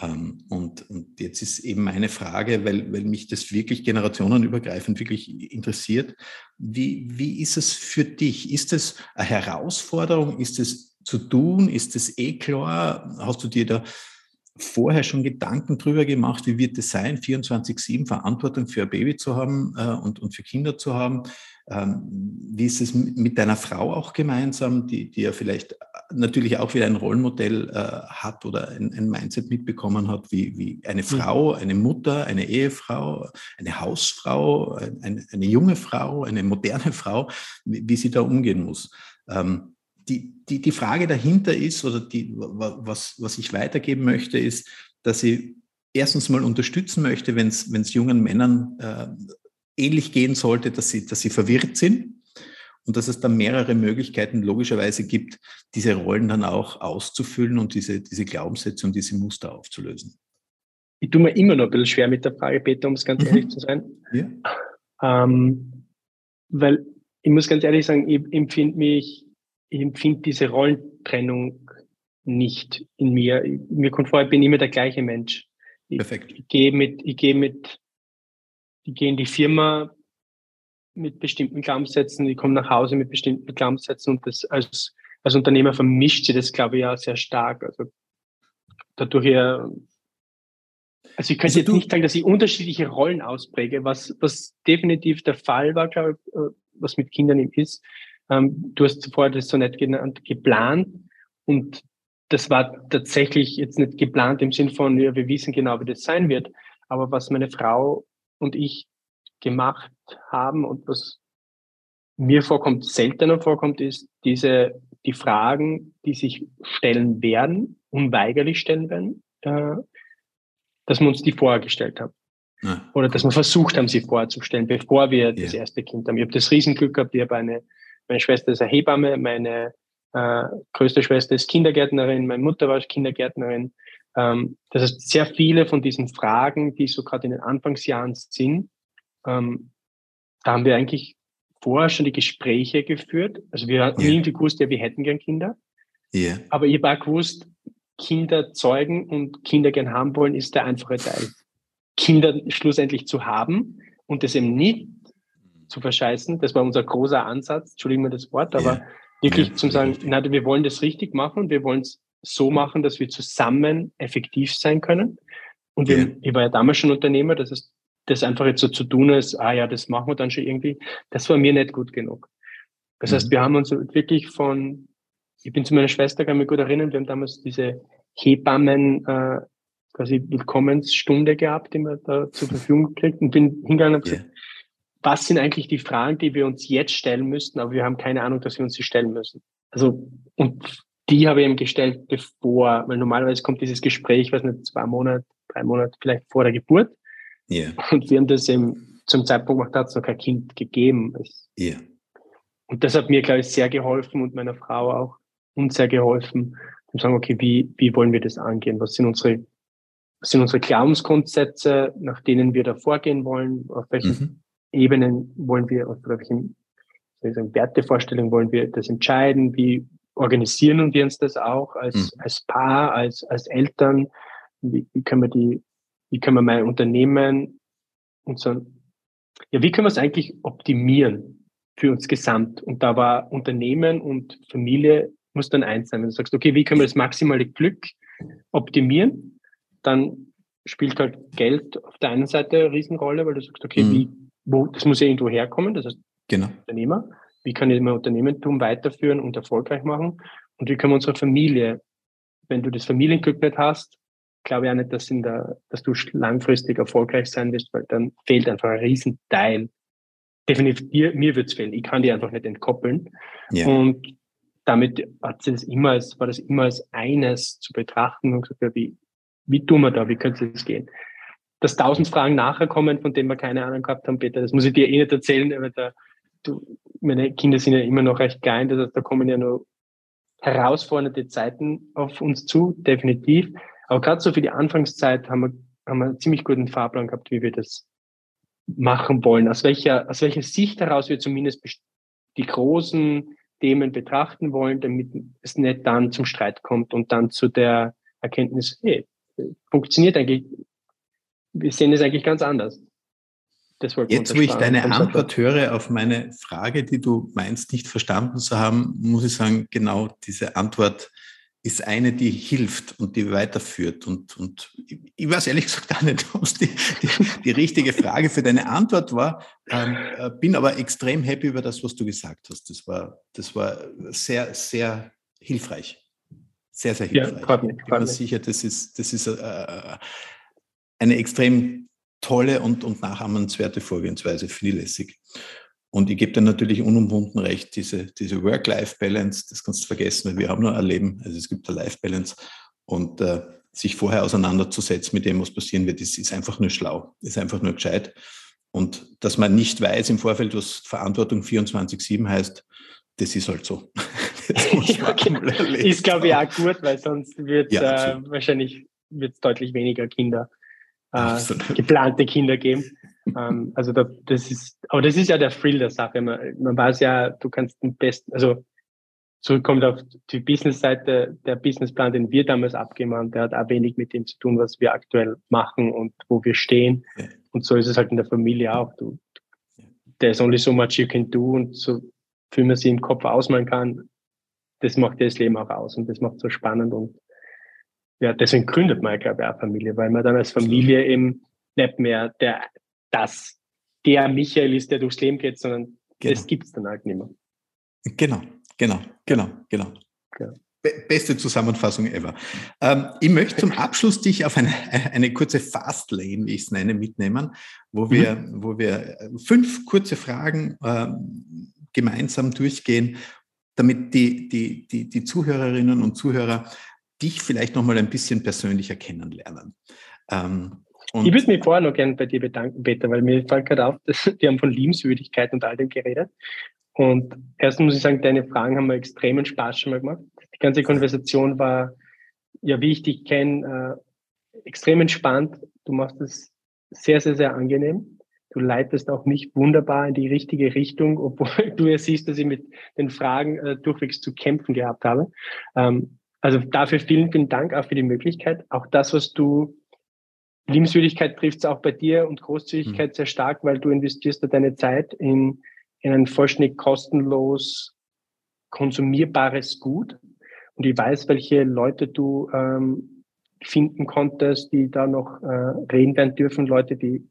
Und, und jetzt ist eben meine Frage, weil, weil mich das wirklich generationenübergreifend wirklich interessiert, wie, wie ist es für dich? Ist es eine Herausforderung? Ist es zu tun? Ist es eh klar? Hast du dir da vorher schon Gedanken drüber gemacht, wie wird es sein, vierundzwanzig sieben Verantwortung für ein Baby zu haben äh, und, und für Kinder zu haben? Ähm, wie ist es mit deiner Frau auch gemeinsam, die, die ja vielleicht natürlich auch wieder ein Rollenmodell äh, hat oder ein, ein Mindset mitbekommen hat, wie, wie eine Frau, eine Mutter, eine Ehefrau, eine Hausfrau, eine, eine junge Frau, eine moderne Frau, wie, wie sie da umgehen muss. Ähm, Die, die, die Frage dahinter ist, oder die, was, was ich weitergeben möchte, ist, dass ich erstens mal unterstützen möchte, wenn es jungen Männern äh, ähnlich gehen sollte, dass sie, dass sie verwirrt sind und dass es dann mehrere Möglichkeiten logischerweise gibt, diese Rollen dann auch auszufüllen und diese, diese Glaubenssätze und diese Muster aufzulösen. Ich tue mir immer noch ein bisschen schwer mit der Frage, Peter, um es ganz mhm. ehrlich zu sein. Ja. Ähm, weil ich muss ganz ehrlich sagen, ich empfinde mich, ich empfinde diese Rollentrennung nicht in mir. Mir kommt vor, ich bin immer der gleiche Mensch. Ich, Perfekt. Ich gehe mit, ich gehe mit, ich gehe in die Firma mit bestimmten Glaubenssätzen, ich komme nach Hause mit bestimmten Glaubenssätzen und das als, als Unternehmer vermischt sich das, glaube ich, ja sehr stark. Also dadurch ja, also ich könnte Also jetzt du, nicht sagen, dass ich unterschiedliche Rollen auspräge, was, was definitiv der Fall war, glaube ich, was mit Kindern eben ist. Ähm, du hast vorher das so nett genannt, geplant. Und das war tatsächlich jetzt nicht geplant im Sinn von, ja, wir wissen genau, wie das sein wird. Aber was meine Frau und ich gemacht haben und was mir vorkommt, seltener vorkommt, ist diese, die Fragen, die sich stellen werden, unweigerlich stellen werden, äh, dass wir uns die vorher gestellt haben. ah, Oder cool. dass wir versucht haben, sie vorzustellen, bevor wir Ja. das erste Kind haben. Ich habe das Riesenglück gehabt, ich habe eine, meine Schwester ist eine Hebamme, meine äh, größte Schwester ist Kindergärtnerin, meine Mutter war Kindergärtnerin. Ähm, das heißt, sehr viele von diesen Fragen, die so gerade in den Anfangsjahren sind, ähm, da haben wir eigentlich vorher schon die Gespräche geführt. Also wir haben Ja. irgendwie gewusst, ja, wir hätten gern Kinder. Ja. Aber ich habe auch gewusst, Kinder zeugen und Kinder gern haben wollen, ist der einfache Teil. Kinder schlussendlich zu haben und das eben nicht zu verscheißen. Das war unser großer Ansatz, entschuldigen wir das Wort, aber Ja. wirklich Ja, zum sagen, na, wir wollen das richtig machen und wir wollen es so machen, dass wir zusammen effektiv sein können. Und wir, Ja. ich war ja damals schon Unternehmer, das heißt, das einfach jetzt so zu tun ist, ah ja, das machen wir dann schon irgendwie, das war mir nicht gut genug. Das Mhm. heißt, wir haben uns wirklich von, ich bin zu meiner Schwester, kann mich gut erinnern, wir haben damals diese Hebammen, äh, quasi Willkommensstunde gehabt, die wir da zur Verfügung gekriegt und bin hingegangen und gesagt, Ja. was sind eigentlich die Fragen, die wir uns jetzt stellen müssten, aber wir haben keine Ahnung, dass wir uns sie stellen müssen. Also, und die habe ich eben gestellt, bevor, weil normalerweise kommt dieses Gespräch, weiß nicht, zwei Monate, drei Monate vielleicht vor der Geburt. Ja. Und wir haben das eben zum Zeitpunkt gemacht, da hat es noch kein Kind gegeben. Ja. Und das hat mir, glaube ich, sehr geholfen und meiner Frau auch uns sehr geholfen, zu sagen, okay, wie, wie wollen wir das angehen? Was sind unsere, was sind unsere Glaubensgrundsätze, nach denen wir da vorgehen wollen? Auf welchen Mhm. Ebenen wollen wir, auf welchen soll ich sagen, Wertevorstellungen wollen wir das entscheiden? Wie organisieren wir uns das auch als, Mhm. als Paar, als, als Eltern? Wie, wie können wir die, wie können wir mein Unternehmen und so, ja, wie können wir es eigentlich optimieren für uns gesamt? Und da war Unternehmen und Familie muss dann eins sein. Wenn du sagst, okay, wie können wir das maximale Glück optimieren? Dann spielt halt Geld auf der einen Seite eine Riesenrolle, weil du sagst, okay, Mhm. wie, wo, das muss ja irgendwo herkommen. Das heißt, Genau. Unternehmer. Wie kann ich mein Unternehmertum weiterführen und erfolgreich machen? Und wie können wir unsere Familie, wenn du das Familienglück nicht hast, glaube ich auch nicht, dass, in der, dass du langfristig erfolgreich sein wirst, weil dann fehlt einfach ein Riesenteil. Definitiv, mir, mir wird es fehlen. Ich kann die einfach nicht entkoppeln. Ja. Und damit hat sie das immer als, war das immer als eines zu betrachten und gesagt, ja, wie, wie tun wir da, wie könnte das gehen? Dass tausend Fragen nachher kommen, von denen wir keine Ahnung gehabt haben, Peter, das muss ich dir eh nicht erzählen, aber da, du, meine Kinder sind ja immer noch recht klein, das heißt, da kommen ja noch herausfordernde Zeiten auf uns zu, definitiv. Aber gerade so für die Anfangszeit haben wir, haben wir einen ziemlich guten Fahrplan gehabt, wie wir das machen wollen. Aus welcher, aus welcher Sicht heraus wir zumindest die großen Themen betrachten wollen, damit es nicht dann zum Streit kommt und dann zu der Erkenntnis, hey, funktioniert eigentlich, wir sehen es eigentlich ganz anders. Das wollten wir Jetzt, wo ich untersparen deine beim Antwort Software. höre auf meine Frage, die du meinst, nicht verstanden zu haben, muss ich sagen, genau diese Antwort ist eine, die hilft und die weiterführt. Und, und ich weiß ehrlich gesagt gar nicht, was die, die, die richtige Frage für deine Antwort war, ähm, bin aber extrem happy über das, was du gesagt hast. Das war, das war sehr, sehr hilfreich. Sehr, sehr Ja, hilfreich. freut mich, Ich bin freut mir mich. sicher, das ist, das ist äh, eine extrem tolle und, und nachahmenswerte Vorgehensweise, finde ich lässig. Und ich gebe dir natürlich unumwunden recht, diese, diese Work-Life-Balance, das kannst du vergessen, weil wir haben nur ein Leben, also es gibt eine Life-Balance und äh, sich vorher auseinanderzusetzen mit dem, was passieren wird, das ist einfach nur schlau, ist einfach nur gescheit. Und dass man nicht weiß im Vorfeld, was Verantwortung vierundzwanzig sieben heißt, das ist halt so. Das muss man Okay. einmal erlebt Ist, glaube ich, haben. auch gut, weil sonst wird Ja, äh, absolut. wahrscheinlich wird's deutlich weniger Kinder, äh, Absolut. geplante Kinder geben. ähm, also da, das ist, aber das ist ja der Thrill der Sache. Man, man weiß ja, du kannst den besten, also zurückkommt auf die Business-Seite, der Businessplan, den wir damals abgegeben haben, der hat auch wenig mit dem zu tun, was wir aktuell machen und wo wir stehen. Ja. Und so ist es halt in der Familie auch. Du, there's only so much you can do, und so viel man sich im Kopf ausmalen kann, das macht das Leben auch aus und das macht so spannend. Und ja, deswegen gründet man, glaube ich, auch Familie, weil man dann als Familie eben nicht mehr der, das, der Michael ist, der durchs Leben geht, sondern genau. Das gibt's dann halt nicht mehr. Genau. Genau, genau, genau. Be- beste Zusammenfassung ever. Ähm, ich möchte zum Abschluss dich auf eine, eine kurze Fastlane, wie ich es nenne, mitnehmen, wo wir, mhm. wo wir fünf kurze Fragen äh, gemeinsam durchgehen, damit die, die, die, die Zuhörerinnen und Zuhörer dich vielleicht nochmal ein bisschen persönlicher kennenlernen. Ähm, Und ich würde mich vorher noch gerne bei dir bedanken, Peter, weil mir fällt gerade auf, dass wir haben von Liebenswürdigkeit und all dem geredet. Und erstens muss ich sagen, deine Fragen haben mir extremen Spaß schon mal gemacht. Die ganze Konversation war, ja, wie ich dich kenne, äh, extrem entspannt. Du machst es sehr, sehr, sehr angenehm. Du leitest auch mich wunderbar in die richtige Richtung, obwohl du ja siehst, dass ich mit den Fragen äh, durchwegs zu kämpfen gehabt habe. Ähm, also dafür vielen, vielen Dank auch für die Möglichkeit. Auch das, was du, Liebenswürdigkeit trifft es auch bei dir und Großzügigkeit mhm. sehr stark, weil du investierst da deine Zeit in in ein vollständig kostenlos konsumierbares Gut. Und ich weiß, welche Leute du ähm, finden konntest, die da noch äh, reden werden dürfen, Leute, die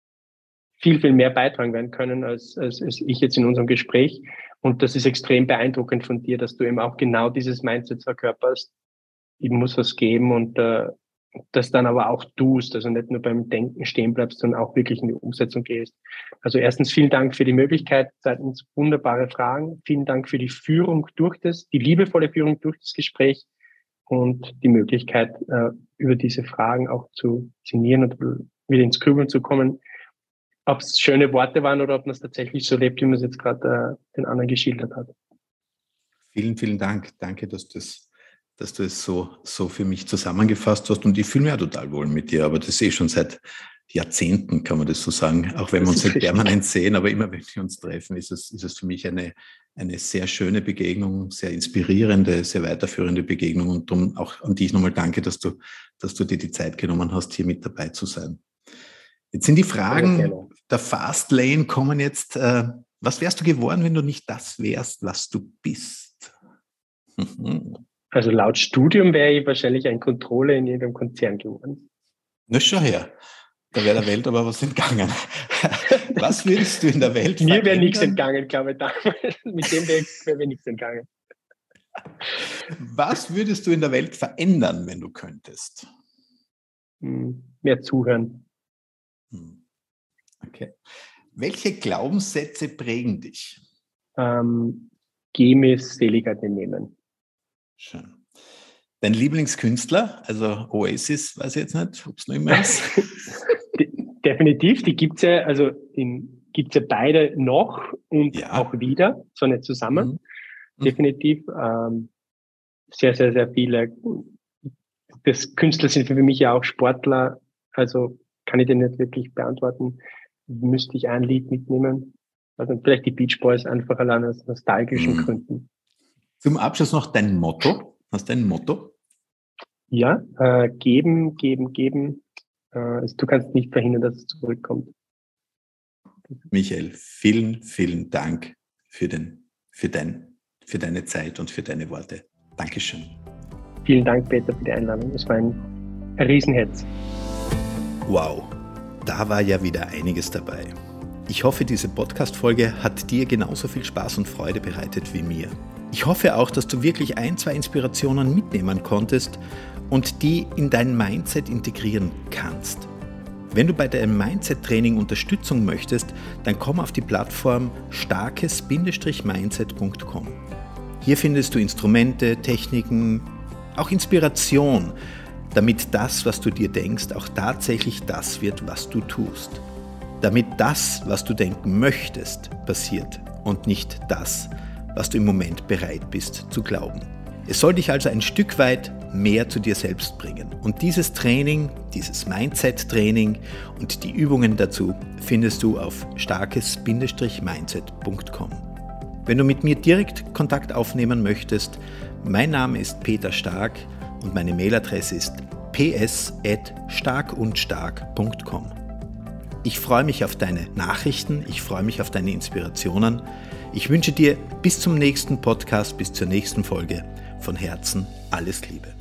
viel, viel mehr beitragen werden können, als, als, als ich jetzt in unserem Gespräch. Und das ist extrem beeindruckend von dir, dass du eben auch genau dieses Mindset verkörperst. Ich muss was geben und äh, das dann aber auch tust, also nicht nur beim Denken stehen bleibst, sondern auch wirklich in die Umsetzung gehst. Also erstens vielen Dank für die Möglichkeit, zweitens wunderbare Fragen, vielen Dank für die Führung durch das, die liebevolle Führung durch das Gespräch und die Möglichkeit, äh, über diese Fragen auch zu sinnieren und wieder ins Grübeln zu kommen. Ob es schöne Worte waren oder ob man es tatsächlich so lebt, wie man es jetzt gerade äh, den anderen geschildert hat. Vielen, vielen Dank. Danke, dass das dass du es so, so für mich zusammengefasst hast. Und ich fühle mich auch total wohl mit dir. Aber das sehe ich schon seit Jahrzehnten, kann man das so sagen. Auch wenn wir uns nicht permanent sehen, aber immer wenn wir uns treffen, ist es, ist es für mich eine, eine sehr schöne Begegnung, sehr inspirierende, sehr weiterführende Begegnung. Und darum auch an dich nochmal danke, dass du, dass du dir die Zeit genommen hast, hier mit dabei zu sein. Jetzt sind die Fragen der Fastlane kommen jetzt. Äh, was wärst du geworden, wenn du nicht das wärst, was du bist? Also laut Studium wäre ich wahrscheinlich ein Controller in jedem Konzern geworden. Na, schau her. Da wäre der Welt aber was entgangen. Was würdest du in der Welt verändern? Mir wäre nichts entgangen, glaube ich, damals. Mit dem wäre mir nichts entgangen. Was würdest du in der Welt verändern, wenn du könntest? Hm, mehr zuhören. Okay. Welche Glaubenssätze prägen dich? Ähm, geh mir seliger den Nehmen. Schön. Dein Lieblingskünstler, also Oasis, weiß ich jetzt nicht, ob es noch immer ist. Definitiv, die gibt es ja, also gibt es ja beide noch und ja. auch wieder, so nicht zusammen. Mhm. Definitiv. Ähm, sehr, sehr, sehr viele. Das Künstler sind für mich ja auch Sportler, also kann ich den nicht wirklich beantworten. Müsste ich ein Lied mitnehmen. Also vielleicht die Beach Boys einfach allein aus nostalgischen mhm. Gründen. Zum Abschluss noch dein Motto. Hast du ein Motto? Ja, äh, geben, geben, geben. Äh, also du kannst nicht verhindern, dass es zurückkommt. Michael, vielen, vielen Dank für, den, für, dein, für deine Zeit und für deine Worte. Dankeschön. Vielen Dank, Peter, für die Einladung. Das war ein, ein Riesenherz. Wow, da war ja wieder einiges dabei. Ich hoffe, diese Podcast-Folge hat dir genauso viel Spaß und Freude bereitet wie mir. Ich hoffe auch, dass du wirklich ein, zwei Inspirationen mitnehmen konntest und die in dein Mindset integrieren kannst. Wenn du bei deinem Mindset-Training Unterstützung möchtest, dann komm auf die Plattform starkes Mindset punkt com. Hier findest du Instrumente, Techniken, auch Inspiration, damit das, was du dir denkst, auch tatsächlich das wird, was du tust. Damit das, was du denken möchtest, passiert und nicht das, was du im Moment bereit bist zu glauben. Es soll dich also ein Stück weit mehr zu dir selbst bringen. Und dieses Training, dieses Mindset-Training und die Übungen dazu findest du auf starkes Mindset punkt com. Wenn du mit mir direkt Kontakt aufnehmen möchtest, mein Name ist Peter Stark und meine Mailadresse ist p s at starkundstark punkt com. Ich freue mich auf deine Nachrichten, ich freue mich auf deine Inspirationen. Ich wünsche dir bis zum nächsten Podcast, bis zur nächsten Folge von Herzen alles Liebe.